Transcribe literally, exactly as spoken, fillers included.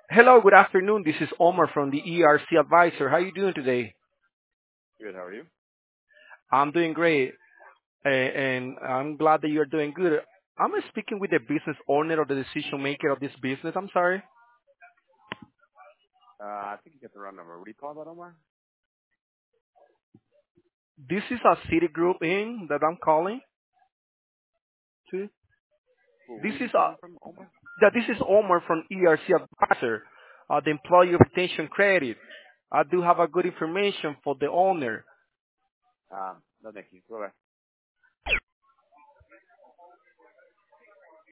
Hello, good afternoon. This is Omar from the E R C Advisor. How are you doing today? Good. How are you? I'm doing great, a- and I'm glad that you're doing good. I'm speaking with the business owner or the decision maker of this business. I'm sorry. Uh, I think you got the wrong number. What do you call that, Omar? This is a city group in that I'm calling to. Well, This where are you is a calling from, Omar? that this is Omar from E R C Advisor, uh, the Employee Retention Credit. I do have a good information for the owner. Um, no, thank you. Go ahead.